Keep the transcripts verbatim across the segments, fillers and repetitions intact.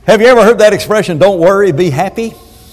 Have you ever heard that expression, don't worry, be happy?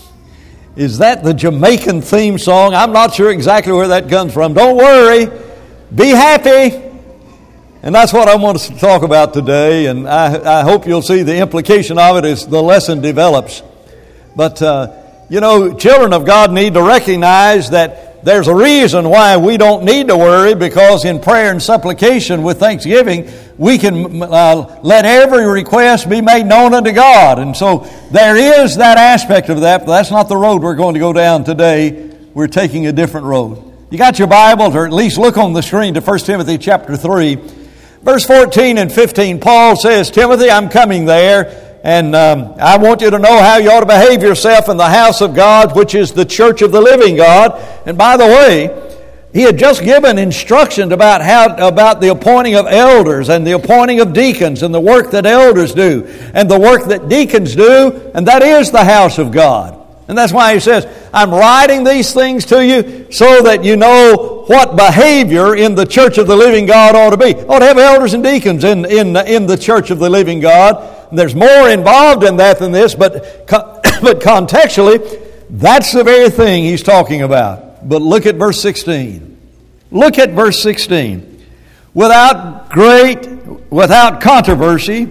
Is that the Jamaican theme song? I'm not sure exactly where that comes from. Don't worry, be happy. And that's what I want us to talk about today, and I, I hope you'll see the implication of it as the lesson develops. But, uh, you know, children of God need to recognize that there's a reason why we don't need to worry, because in prayer and supplication with thanksgiving, we can uh, let every request be made known unto God. And so there is that aspect of that, but that's not the road we're going to go down today. We're taking a different road. You got your Bibles, or at least look on the screen to First Timothy chapter three. Verse fourteen and fifteen, Paul says, Timothy, I'm coming there, and um, I want you to know how you ought to behave yourself in the house of God, which is the church of the living God. And by the way, he had just given instructions about how about the appointing of elders and the appointing of deacons and the work that elders do and the work that deacons do, and that is the house of God. And that's why he says, I'm writing these things to you so that you know what behavior in the church of the living God ought to be. Ought to have elders and deacons in, in, in the church of the living God. And there's more involved in that than this, but, but contextually, that's the very thing he's talking about. But look at verse sixteen. Look at verse sixteen. Without great, without controversy,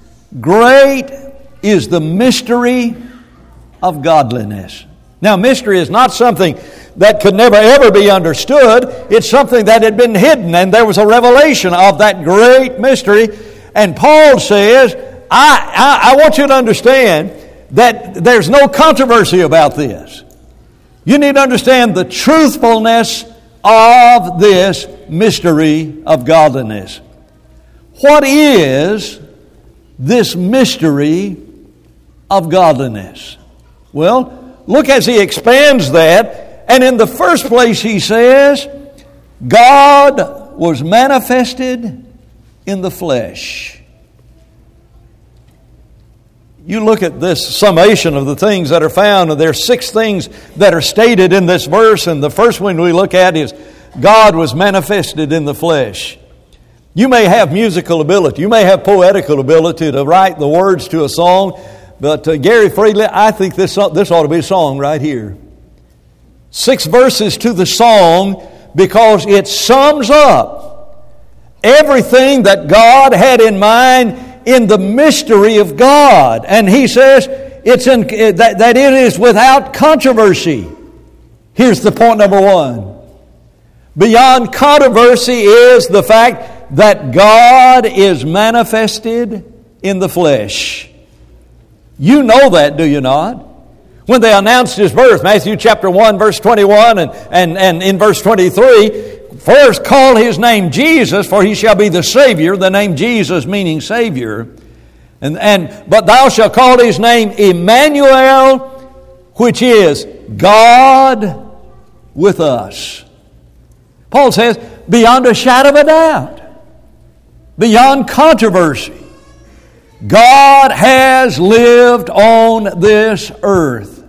great is the mystery of godliness. Now, mystery is not something that could never ever be understood. It's something that had been hidden, and there was a revelation of that great mystery. And Paul says, I, I, I want you to understand that there's no controversy about this. You need to understand the truthfulness of this mystery of godliness. What is this mystery of godliness? Well, look as he expands that. And in the first place he says, God was manifested in the flesh. You look at this summation of the things that are found, and there are six things that are stated in this verse, and the first one we look at is God was manifested in the flesh. You may have musical ability, you may have poetical ability to write the words to a song, but uh, Gary Friedley, I think this, this ought to be a song right here. Six verses to the song, because it sums up everything that God had in mind in the mystery of God. And he says it's in, that, that it is without controversy. Here's the point number one. Beyond controversy is the fact that God is manifested in the flesh. You know that, do you not? When they announced His birth, Matthew chapter one, verse twenty-one, and, and, and in verse twenty-three, first call His name Jesus, for He shall be the Savior, the name Jesus meaning Savior. And, and but thou shalt call His name Emmanuel, which is God with us. Paul says, beyond a shadow of a doubt, beyond controversy, God has lived on this earth.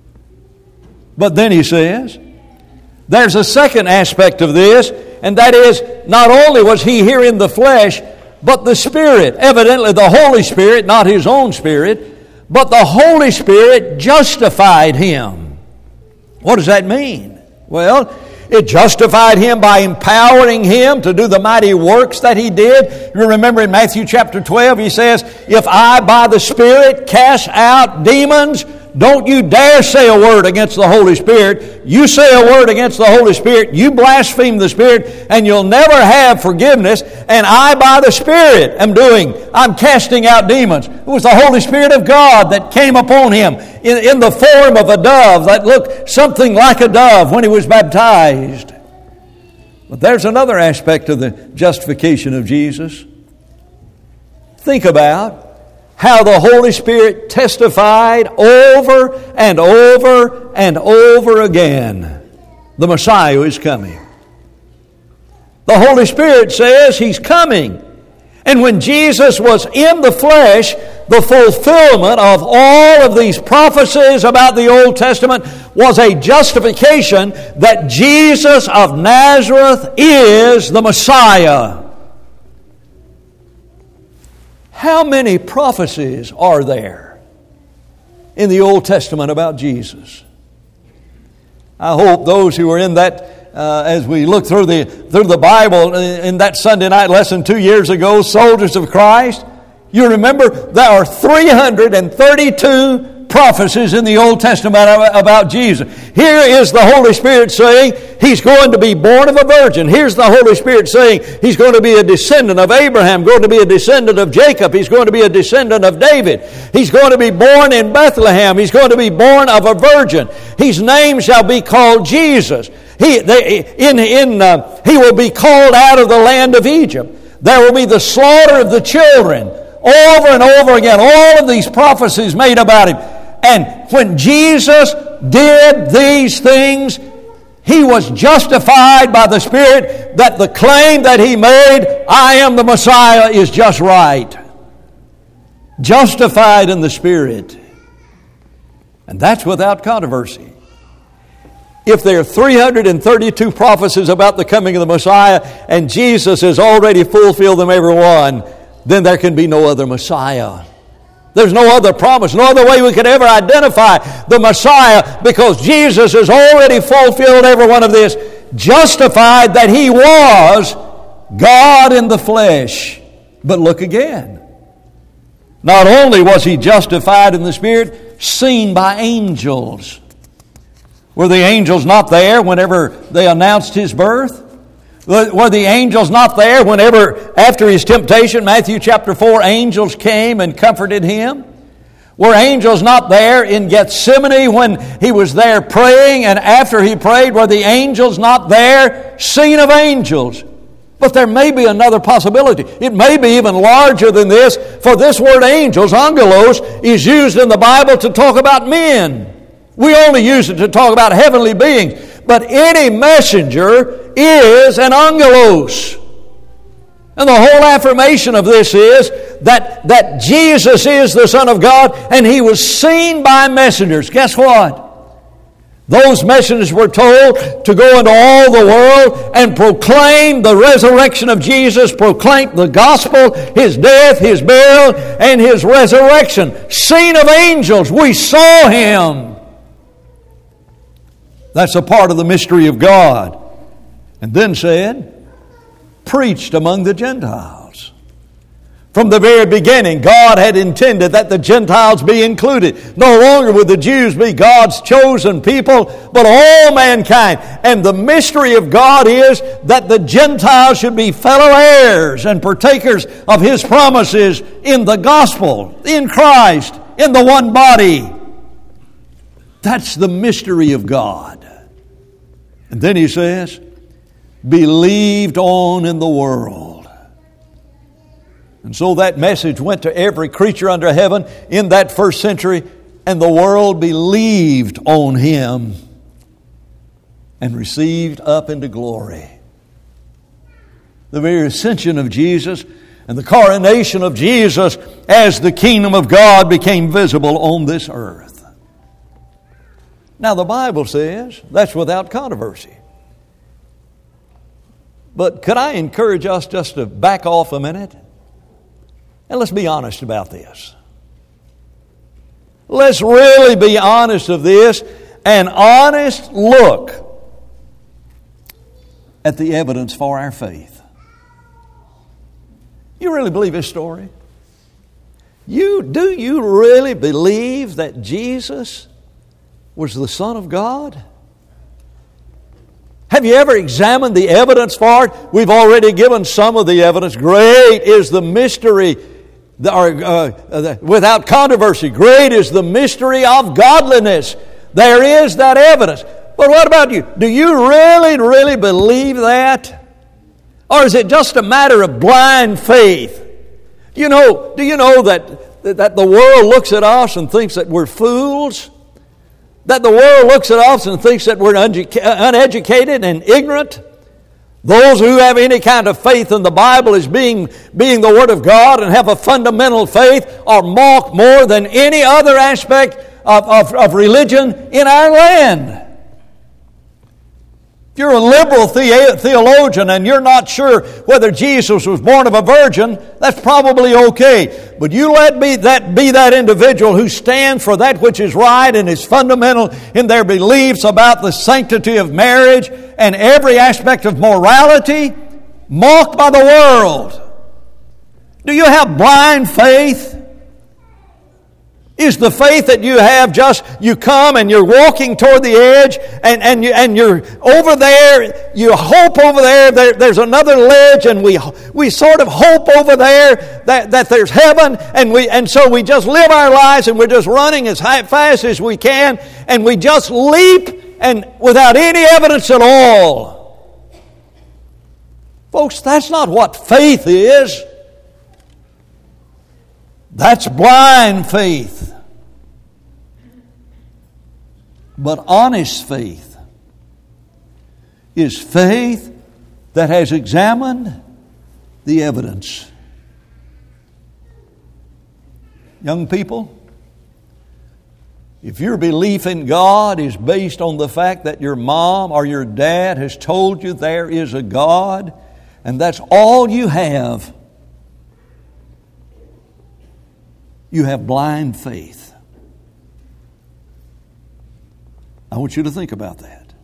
But then he says, there's a second aspect of this, and that is, not only was He here in the flesh, but the Spirit, evidently the Holy Spirit, not His own Spirit, but the Holy Spirit justified Him. What does that mean? Well, it justified Him by empowering Him to do the mighty works that He did. You remember in Matthew chapter twelve, He says, if I by the Spirit cast out demons, don't you dare say a word against the Holy Spirit. You say a word against the Holy Spirit, you blaspheme the Spirit, and you'll never have forgiveness. And I by the Spirit am doing, I'm casting out demons. It was the Holy Spirit of God that came upon Him in, in the form of a dove that looked something like a dove when He was baptized. But there's another aspect of the justification of Jesus. Think about how the Holy Spirit testified over and over and over again, the Messiah is coming. The Holy Spirit says He's coming. And when Jesus was in the flesh, the fulfillment of all of these prophecies about the Old Testament was a justification that Jesus of Nazareth is the Messiah. How many prophecies are there in the Old Testament about Jesus. I hope those who are in that, uh, as we look through the through the Bible in that Sunday night lesson two years ago, Soldiers of Christ, you remember there are three hundred thirty-two prophecies in the Old Testament about Jesus. Here is the Holy Spirit saying He's going to be born of a virgin. Here's the Holy Spirit saying He's going to be a descendant of Abraham, going to be a descendant of Jacob. He's going to be a descendant of David. He's going to be born in Bethlehem. He's going to be born of a virgin. His name shall be called Jesus. He, they, in, in, uh, he will be called out of the land of Egypt. There will be the slaughter of the children. Over and over again, all of these prophecies made about Him. And when Jesus did these things, He was justified by the Spirit that the claim that He made, I am the Messiah, is just right. Justified in the Spirit. And that's without controversy. If there are three hundred thirty-two prophecies about the coming of the Messiah, and Jesus has already fulfilled them every one, then there can be no other Messiah. There's no other promise, no other way we could ever identify the Messiah, because Jesus has already fulfilled every one of this, justified that He was God in the flesh. But look again. Not only was He justified in the Spirit, seen by angels. Were the angels not there whenever they announced His birth? Were the angels not there whenever, after His temptation, Matthew chapter four, angels came and comforted Him? Were angels not there in Gethsemane when He was there praying, and after He prayed, were the angels not there, seen of angels? But there may be another possibility. It may be even larger than this, for this word angels, angelos, is used in the Bible to talk about men. We only use it to talk about heavenly beings. But any messenger is an angelos. And the whole affirmation of this is that, that Jesus is the Son of God, and He was seen by messengers. Guess what? Those messengers were told to go into all the world and proclaim the resurrection of Jesus, proclaim the gospel, His death, His burial, and His resurrection. Seen of angels, we saw Him. That's a part of the mystery of God. And then said, preached among the Gentiles. From the very beginning, God had intended that the Gentiles be included. No longer would the Jews be God's chosen people, but all mankind. And the mystery of God is that the Gentiles should be fellow heirs and partakers of His promises in the gospel, in Christ, in the one body. That's the mystery of God. And then He says, believed on in the world. And so that message went to every creature under heaven in that first century, and the world believed on Him and received up into glory. The very ascension of Jesus and the coronation of Jesus as the kingdom of God became visible on this earth. Now the Bible says that's without controversy. But could I encourage us just to back off a minute? And let's be honest about this. Let's really be honest of this, an honest look at the evidence for our faith. You really believe this story? You, do you really believe that Jesus was the Son of God? Have you ever examined the evidence for it? We've already given some of the evidence. Great is the mystery, or, uh, uh, without controversy, great is the mystery of godliness. There is that evidence. But what about you? Do you really, really believe that? Or is it just a matter of blind faith? You know, do you know that, that the world looks at us and thinks that we're fools? That the world looks at us and thinks that we're uneducated and ignorant? Those who have any kind of faith in the Bible as being, being the Word of God and have a fundamental faith are mocked more than any other aspect of, of, of religion in our land. If you're a liberal the- theologian and you're not sure whether Jesus was born of a virgin, that's probably okay. But you let be that, be that individual who stands for that which is right and is fundamental in their beliefs about the sanctity of marriage and every aspect of morality, mocked by the world. Do you have blind faith? Is the faith that you have just, you come and you're walking toward the edge and, and, you, and you're over there, you hope over there, there there's another ledge and we we sort of hope over there that, that there's heaven and we and so we just live our lives and we're just running as high, fast as we can and we just leap and without any evidence at all. Folks, that's not what faith is. That's blind faith. But honest faith is faith that has examined the evidence. Young people, if your belief in God is based on the fact that your mom or your dad has told you there is a God, and that's all you have, you have blind faith. I want you to think about that.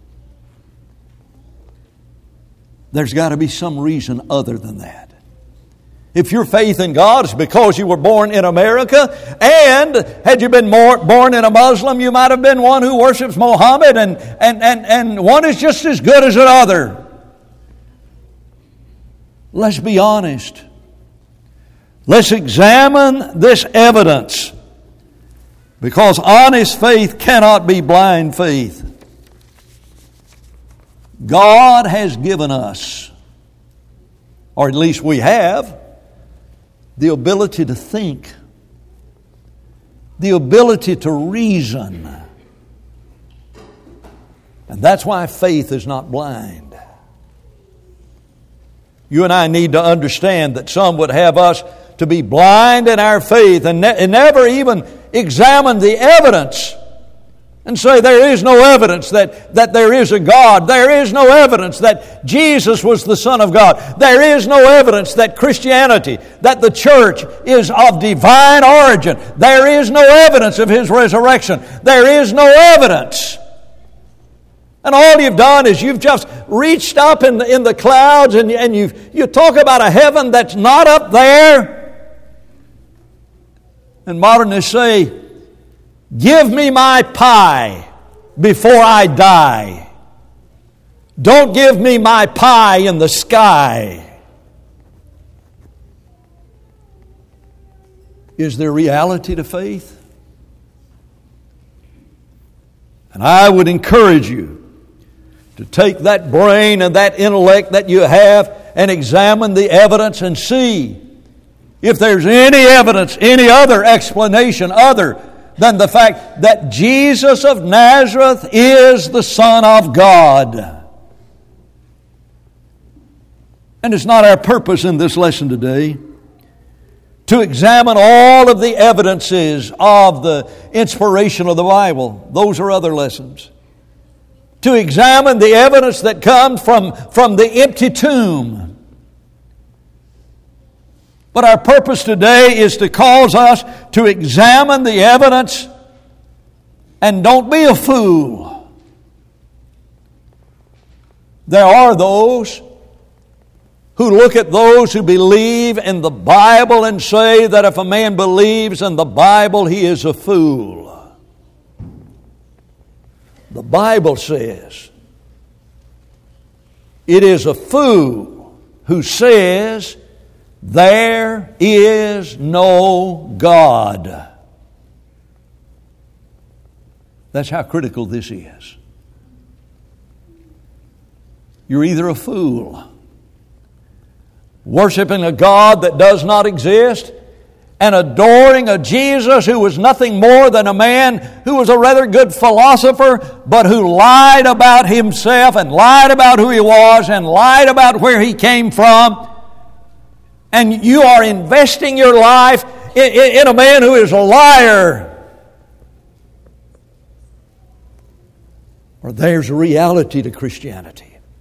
There's got to be some reason other than that. If your faith in God is because you were born in America, and had you been more, born in a Muslim, you might have been one who worships Muhammad, and, and, and, and one is just as good as another. Let's be honest. Let's examine this evidence, because honest faith cannot be blind faith. God has given us, or at least we have, the ability to think, the ability to reason. And that's why faith is not blind. You and I need to understand that some would have us to be blind in our faith and, ne- and never even examine the evidence and say there is no evidence that, that there is a God. There is no evidence that Jesus was the Son of God. There is no evidence that Christianity, that the church is of divine origin. There is no evidence of His resurrection. There is no evidence. And all you've done is you've just reached up in the, in the clouds and, and you you talk about a heaven that's not up there. And modernists say, give me my pie before I die. Don't give me my pie in the sky. Is there reality to faith? And I would encourage you to take that brain and that intellect that you have and examine the evidence and see if there's any evidence, any other explanation other than the fact that Jesus of Nazareth is the Son of God. And it's not our purpose in this lesson today to examine all of the evidences of the inspiration of the Bible. Those are other lessons. To examine the evidence that comes from, from the empty tomb. But our purpose today is to cause us to examine the evidence and don't be a fool. There are those who look at those who believe in the Bible and say that if a man believes in the Bible, he is a fool. The Bible says it is a fool who says there is no God. That's how critical this is. You're either a fool, worshiping a God that does not exist, and adoring a Jesus who was nothing more than a man who was a rather good philosopher, but who lied about himself and lied about who he was and lied about where he came from. And you are investing your life in, in, in a man who is a liar. Or there's a reality to Christianity.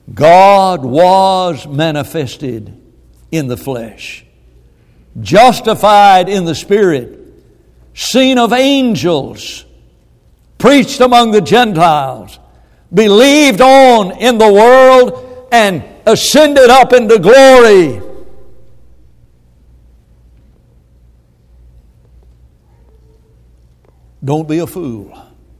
God was manifested in the flesh, justified in the Spirit, seen of angels, preached among the Gentiles, believed on in the world, and ascended up into glory. Don't be a fool.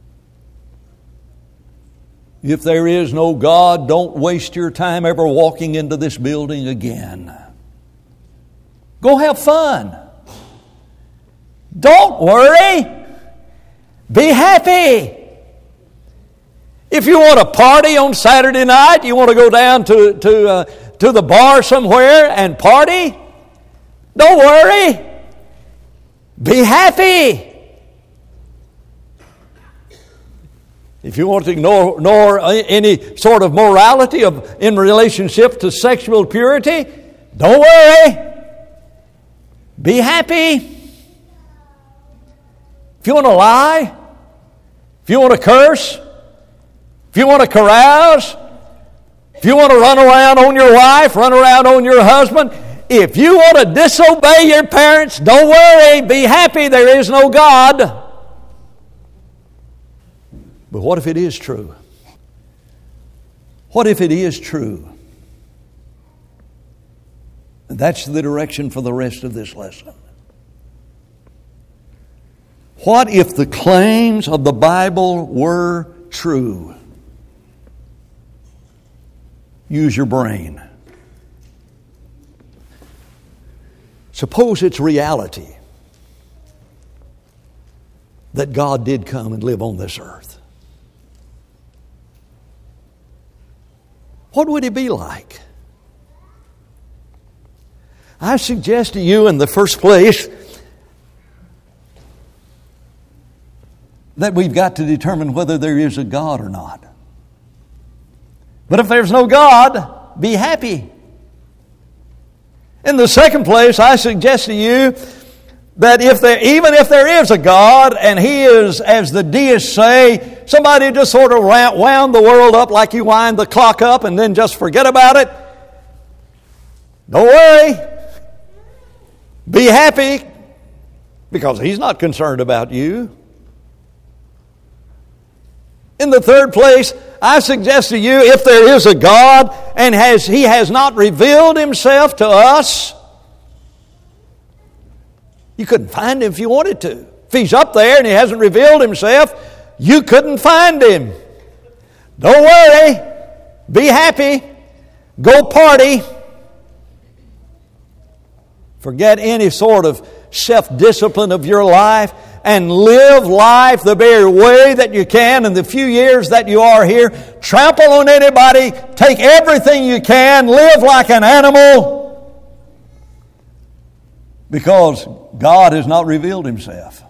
If there is no God, don't waste your time ever walking into this building again. Go have fun. Don't worry. Be happy. If you want to party on Saturday night, you want to go down to, to, uh, to the bar somewhere and party, don't worry. Be happy. If you want to ignore, ignore any sort of morality of, in relationship to sexual purity, don't worry. Be happy. If you want to lie, if you want to curse, if you want to carouse, if you want to run around on your wife, run around on your husband, if you want to disobey your parents, don't worry. Be happy. There is no God. But what if it is true? What if it is true? That's the direction for the rest of this lesson. What if the claims of the Bible were true? Use your brain. Suppose it's reality that God did come and live on this earth. What would He be like? I suggest to you in the first place that we've got to determine whether there is a God or not. But if there's no God, be happy. In the second place, I suggest to you that if there, even if there is a God, and He is, as the deists say, somebody just sort of wound the world up like you wind the clock up and then just forget about it, don't worry. Be happy, because He's not concerned about you. In the third place, I suggest to you, if there is a God and has He has not revealed Himself to us, you couldn't find Him if you wanted to. If He's up there and He hasn't revealed Himself, you couldn't find Him. Don't worry. Be happy. Go party. Forget any sort of self-discipline of your life and live life the very way that you can in the few years that you are here. Trample on anybody. Take everything you can. Live like an animal. Because God has not revealed Himself.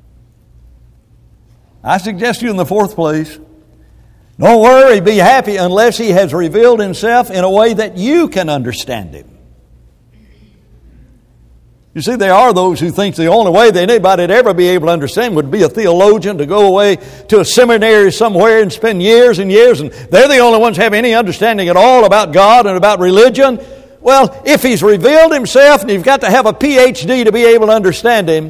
I suggest to you in the fourth place, don't worry, be happy unless He has revealed Himself in a way that you can understand Him. You see, there are those who think the only way that anybody would ever be able to understand would be a theologian to go away to a seminary somewhere and spend years and years, and they're the only ones who have any understanding at all about God and about religion. Well, if He's revealed Himself and you've got to have a P H D to be able to understand Him,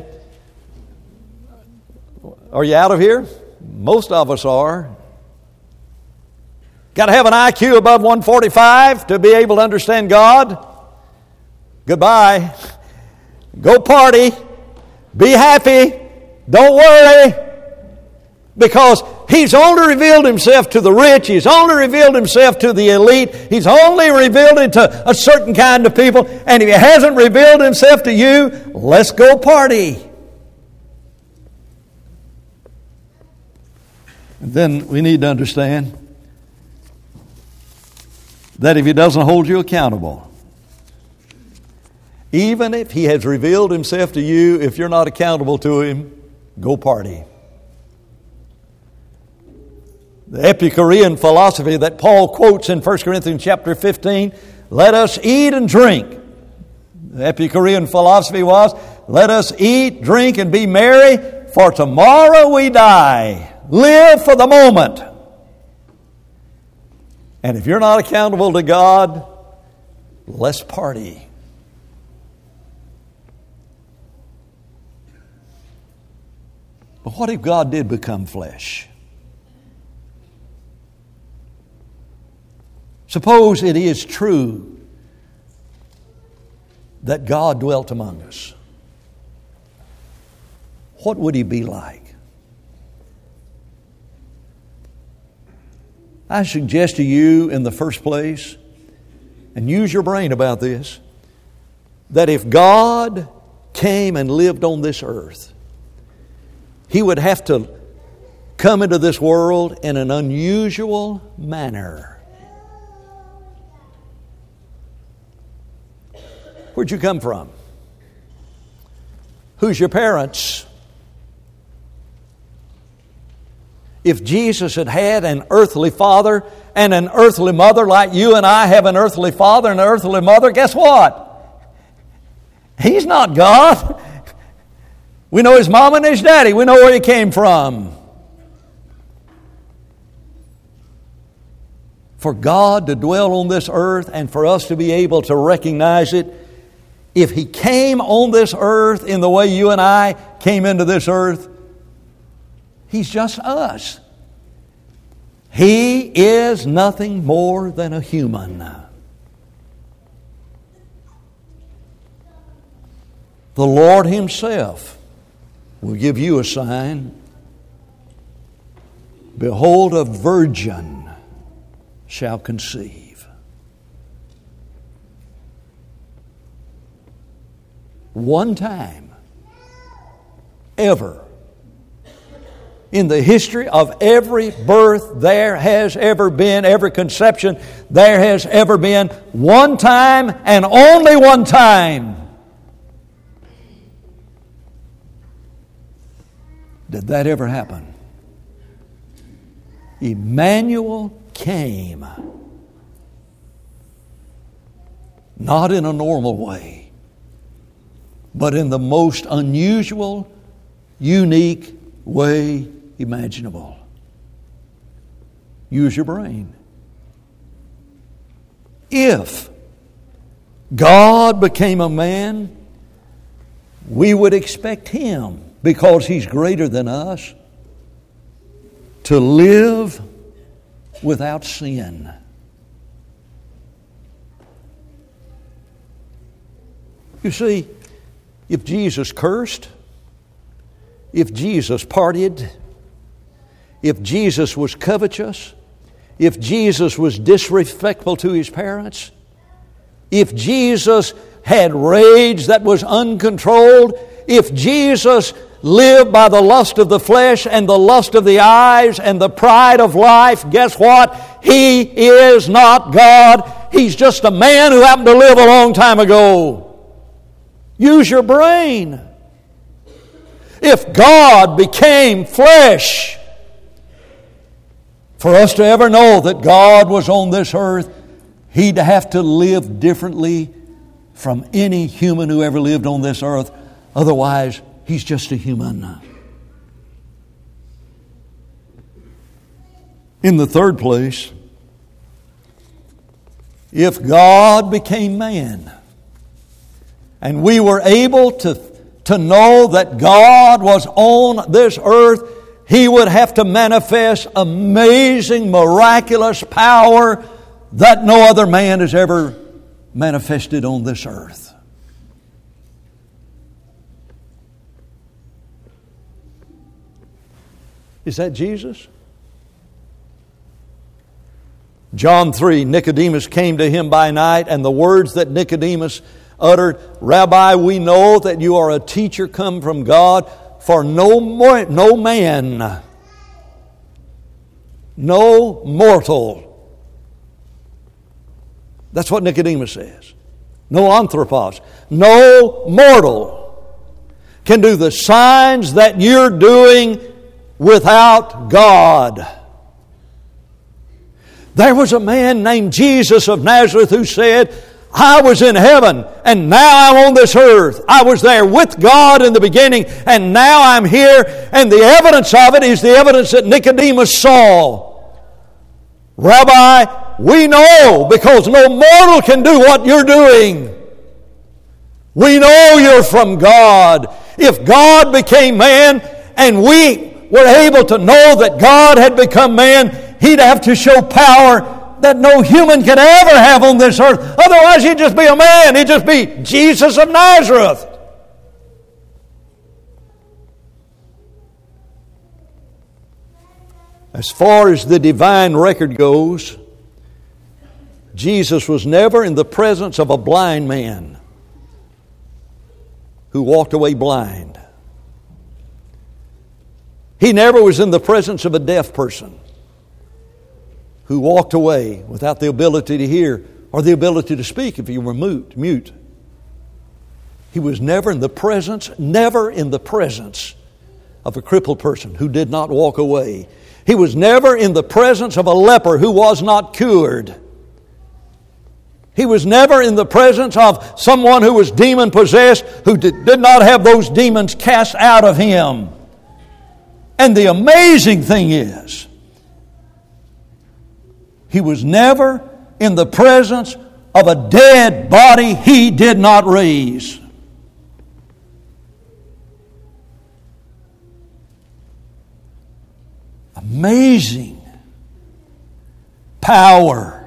are you out of here? Most of us are. Got to have an I Q above one forty-five to be able to understand God? Goodbye. Go party. Be happy. Don't worry. Because He's only revealed Himself to the rich. He's only revealed Himself to the elite. He's only revealed it to a certain kind of people. And if He hasn't revealed Himself to you, let's go party. And then we need to understand that if He doesn't hold you accountable, even if He has revealed Himself to you, if you're not accountable to Him, go party. The Epicurean philosophy that Paul quotes in First Corinthians chapter fifteen, let us eat and drink. The Epicurean philosophy was, let us eat, drink, and be merry, for tomorrow we die. Live for the moment. And if you're not accountable to God, let's party. But what if God did become flesh? Suppose it is true that God dwelt among us. What would He be like? I suggest to you in the first place, and use your brain about this, that if God came and lived on this earth, He would have to come into this world in an unusual manner. Where'd you come from? Who's your parents? If Jesus had had an earthly father and an earthly mother like you and I have an earthly father and an earthly mother, guess what? He's not God. We know His mom and His daddy. We know where He came from. For God to dwell on this earth and for us to be able to recognize it, if He came on this earth in the way you and I came into this earth, He's just us. He is nothing more than a human. The Lord Himself will give you a sign. Behold, a virgin shall conceive. One time, ever, in the history of every birth there has ever been, every conception there has ever been, one time and only one time did that ever happen. Emmanuel came, not in a normal way, but in the most unusual, unique way imaginable. Use your brain. If God became a man, we would expect Him, because He's greater than us, to live without sin. You see, if Jesus cursed, if Jesus partied, if Jesus was covetous, if Jesus was disrespectful to His parents, if Jesus had rage that was uncontrolled, if Jesus lived by the lust of the flesh and the lust of the eyes and the pride of life, guess what? He is not God. He's just a man who happened to live a long time ago. Use your brain. If God became flesh, for us to ever know that God was on this earth, He'd have to live differently from any human who ever lived on this earth. Otherwise, He's just a human. In the third place, if God became man, and we were able to, to know that God was on this earth, He would have to manifest amazing, miraculous power that no other man has ever manifested on this earth. Is that Jesus? John three, Nicodemus came to Him by night, and the words that Nicodemus uttered, Rabbi, we know that you are a teacher come from God, for no more, no man, no mortal. That's what Nicodemus says. No anthropos. No mortal can do the signs that you're doing without God. There was a man named Jesus of Nazareth who said, I was in heaven and now I'm on this earth. I was there with God in the beginning and now I'm here. And the evidence of it is the evidence that Nicodemus saw. Rabbi, we know, because no mortal can do what you're doing. We know you're from God. If God became man and we were able to know that God had become man, He'd have to show power that no human can ever have on this earth. Otherwise, He'd just be a man. He'd just be Jesus of Nazareth. As far as the divine record goes, Jesus was never in the presence of a blind man who walked away blind. He never was in the presence of a deaf person who walked away without the ability to hear or the ability to speak if he were mute. mute. He was never in the presence, never in the presence of a crippled person who did not walk away. He was never in the presence of a leper who was not cured. He was never in the presence of someone who was demon-possessed who did, did not have those demons cast out of him. And the amazing thing is, He was never in the presence of a dead body He did not raise. Amazing power.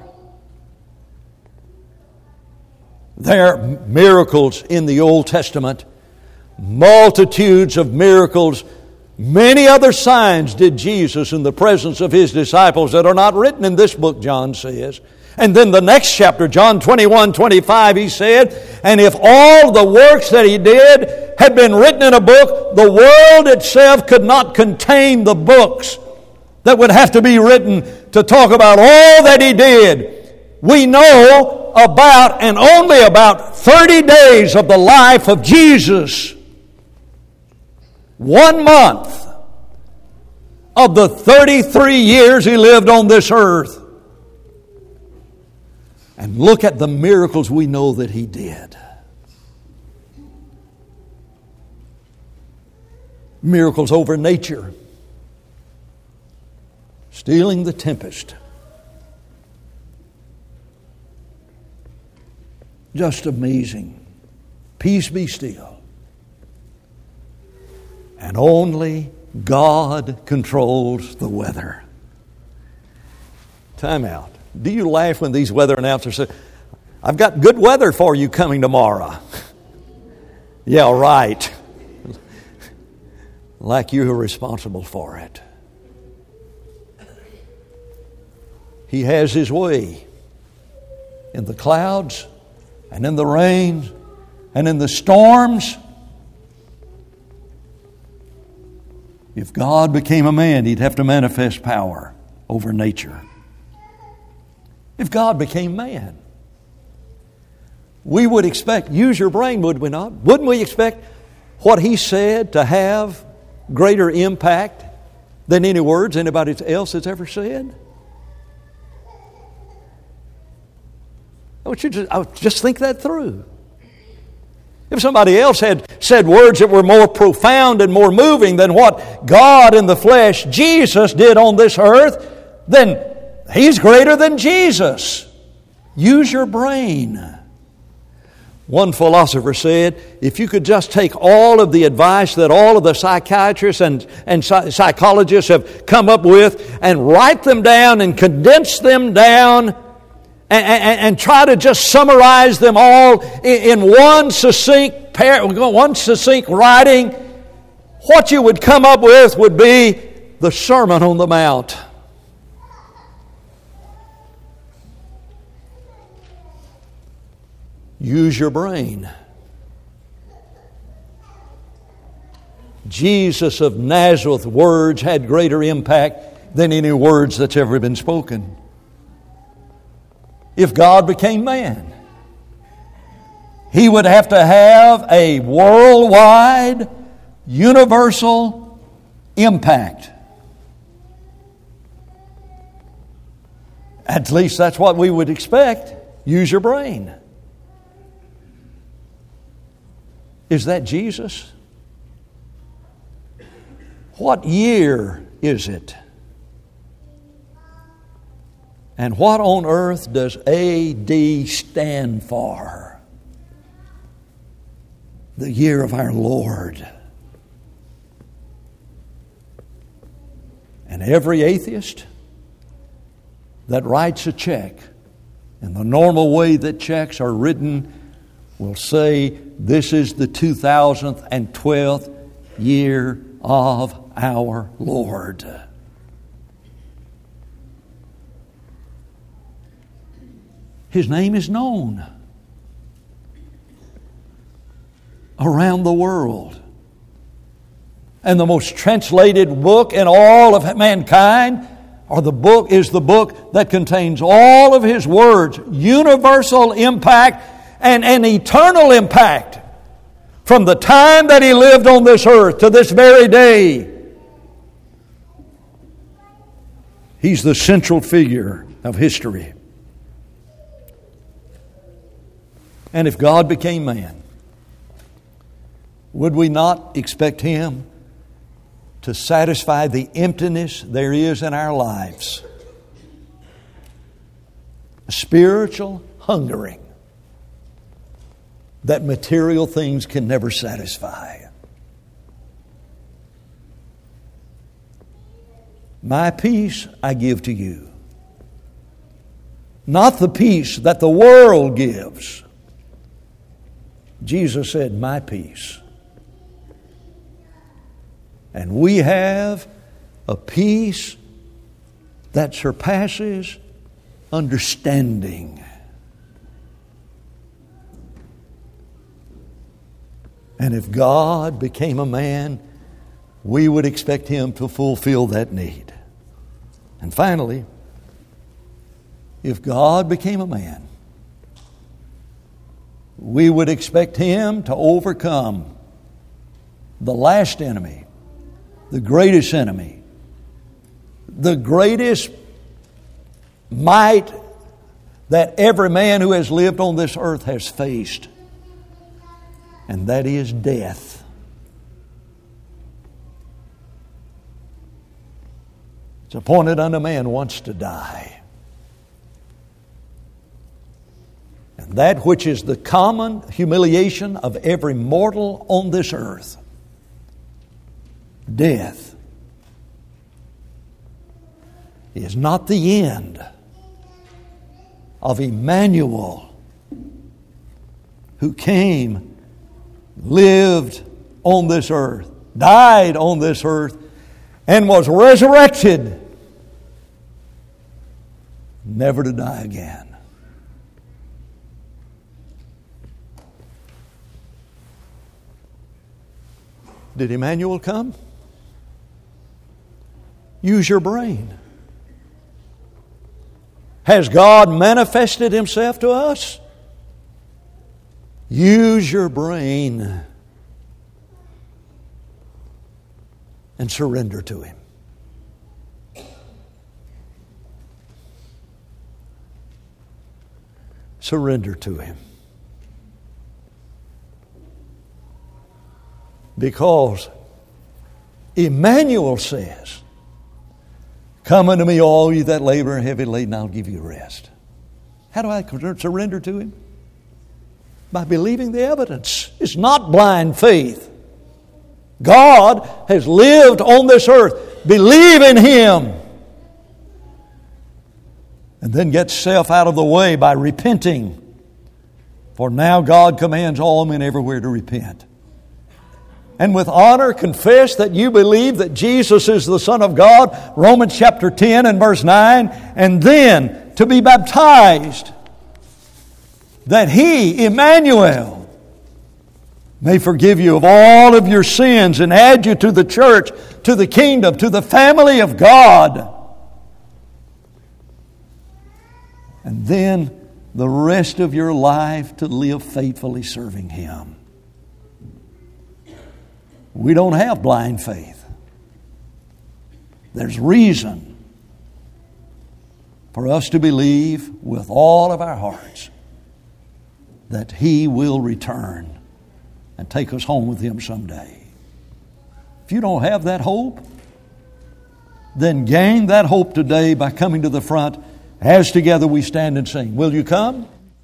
There are miracles in the Old Testament, multitudes of miracles. Many other signs did Jesus in the presence of His disciples that are not written in this book, John says. And then the next chapter, John twenty-one, twenty-five, He said, and if all the works that He did had been written in a book, the world itself could not contain the books that would have to be written to talk about all that He did. We know about and only about thirty days of the life of Jesus. One month of the thirty-three years He lived on this earth. And look at the miracles we know that He did. Miracles over nature. Stealing the tempest. Just amazing. Peace be still. And only God controls the weather. Time out. Do you laugh when these weather announcers say, I've got good weather for you coming tomorrow? Yeah, right. Like you are responsible for it. He has His way in the clouds and in the rain and in the storms. If God became a man, He'd have to manifest power over nature. If God became man, we would expect, use your brain, would we not? Wouldn't we expect what He said to have greater impact than any words anybody else has ever said? I want you to just think that through. If somebody else had said words that were more profound and more moving than what God in the flesh, Jesus, did on this earth, then He's greater than Jesus. Use your brain. One philosopher said, if you could just take all of the advice that all of the psychiatrists and, and psychologists have come up with and write them down and condense them down And, and, and try to just summarize them all in, in one succinct par- one succinct writing, what you would come up with would be the Sermon on the Mount. Use your brain. Jesus of Nazareth words had greater impact than any words that's ever been spoken. If God became man, He would have to have a worldwide, universal impact. At least that's what we would expect. Use your brain. Is that Jesus? What year is it? And what on earth does A D stand for? The year of our Lord. And every atheist that writes a check in the normal way that checks are written will say, this is the two thousand twelfth year of our Lord. His name is known around the world. And the most translated book in all of mankind or the book is the book that contains all of His words, universal impact and an eternal impact from the time that He lived on this earth to this very day. He's the central figure of history. And if God became man, would we not expect Him to satisfy the emptiness there is in our lives? A spiritual hungering that material things can never satisfy. My peace I give to you, not the peace that the world gives. Jesus said, my peace. And we have a peace that surpasses understanding. And if God became a man, we would expect Him to fulfill that need. And finally, if God became a man, we would expect Him to overcome the last enemy, the greatest enemy, the greatest might that every man who has lived on this earth has faced, and that is death. It's appointed unto man once to die. And that which is the common humiliation of every mortal on this earth, death, is not the end of Emmanuel, who came, lived on this earth, died on this earth, and was resurrected, never to die again. Did Emmanuel come? Use your brain. Has God manifested Himself to us? Use your brain and surrender to Him. Surrender to Him. Because Emmanuel says, come unto me, all ye that labor and heavy laden, I'll give you rest. How do I surrender to Him? By believing the evidence. It's not blind faith. God has lived on this earth. Believe in Him. And then get self out of the way by repenting. For now God commands all men everywhere to repent. And with honor confess that you believe that Jesus is the Son of God, Romans chapter ten and verse nine, and then to be baptized, that He, Emmanuel, may forgive you of all of your sins and add you to the church, to the kingdom, to the family of God. And then the rest of your life to live faithfully serving Him. We don't have blind faith. There's reason for us to believe with all of our hearts that He will return and take us home with Him someday. If you don't have that hope, then gain that hope today by coming to the front As together we stand and sing. Will you come?